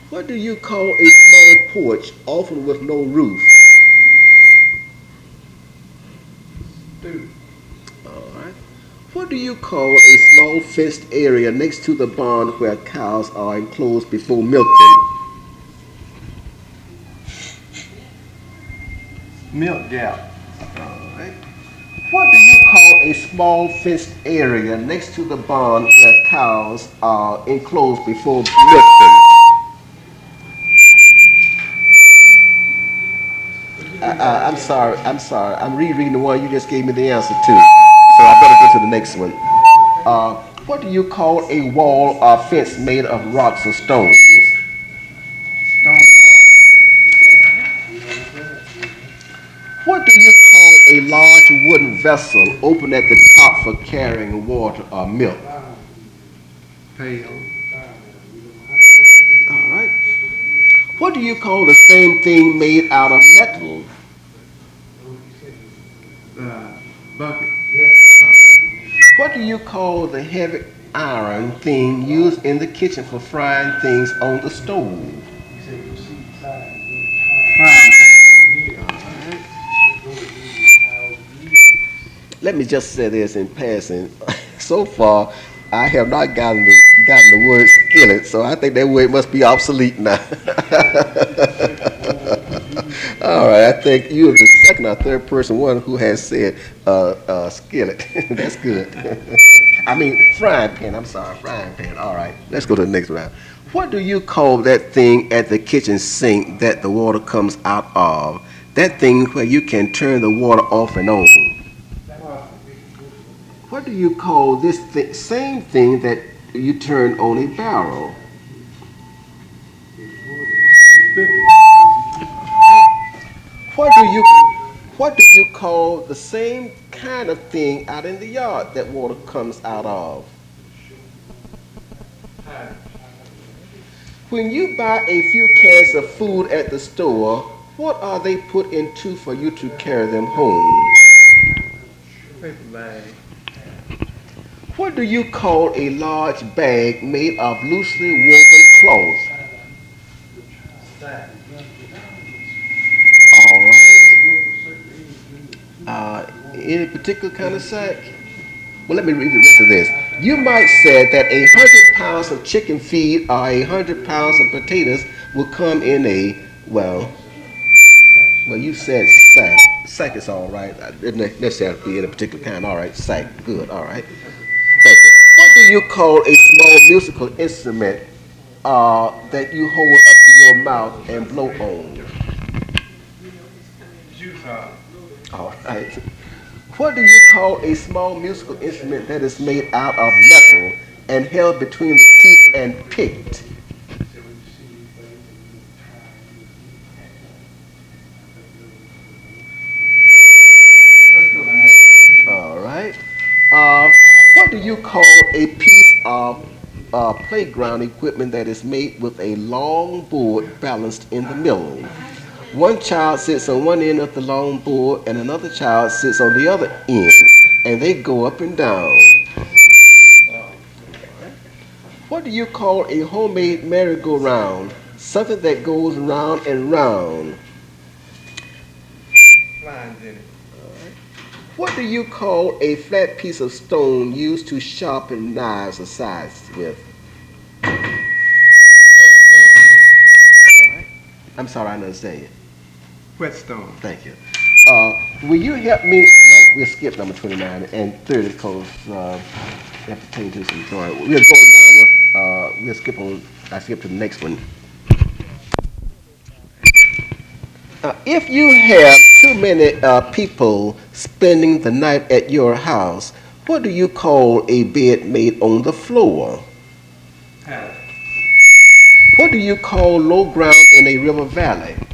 What do you call a small porch, often with no roof? Stoop. All right. What do you call a small fenced area next to the barn where cows are enclosed before milking? Milk gap. All right. What do you call a small fenced area next to the barn where cows are enclosed before milking? I'm sorry. I'm sorry. I'm rereading the one you just gave me the answer to. So I better go to the next one. What do you call a wall or fence made of rocks or stones? Stone wall. What do you call a large wooden vessel open at the top for carrying water or milk? Pail. All right. What do you call the same thing made out of metal? Bucket. What do you call the heavy iron thing used in the kitchen for frying things on the stove? Frying pan. Let me just say this in passing. So far, I have not gotten the word skillet, so I think that word must be obsolete now. All right, I think you are the second or third person, one who has said skillet. That's good. I mean, frying pan. I'm sorry, frying pan. All right, let's go to the next round. What do you call that thing at the kitchen sink that the water comes out of? That thing where you can turn the water off and on. What do you call this same thing that you turn on a barrel? Spigot. What do you what do you call the same kind of thing out in the yard that water comes out of? When you buy a few cans of food at the store, what are they put into for you to carry them home? Paper bag. What do you call a large bag made of loosely woven cloth? Sack. All right. Any particular kind of sack? Well, let me read the rest of this. You might say that 100 pounds of chicken feed or 100 pounds of potatoes will come in a, well, you said sack. Sack is all right. It doesn't necessarily be in a particular kind. All right, sack. Good. All right. Thank you. What do you call a small musical instrument that you hold up to your mouth and blow on? Juice hop. All right. What do you call a small musical instrument that is made out of metal and held between the teeth and picked? Let's go to the next. All right. What do you call a piece of playground equipment that is made with a long board balanced in the middle? One child sits on one end of the long board and another child sits on the other end, and they go up and down. What do you call a homemade merry-go-round? Something that goes round and round. Lines in it. What do you call a flat piece of stone used to sharpen knives or scythes with? I'm sorry, I didn't understand you. Whetstone. Thank you. Will you help me? No, we'll skip number 29 and 30 because that pertains to some story. We're going down with, I skip to the next one. If you have too many people spending the night at your house, what do you call a bed made on the floor? Pallet. What do you call low ground in a river valley?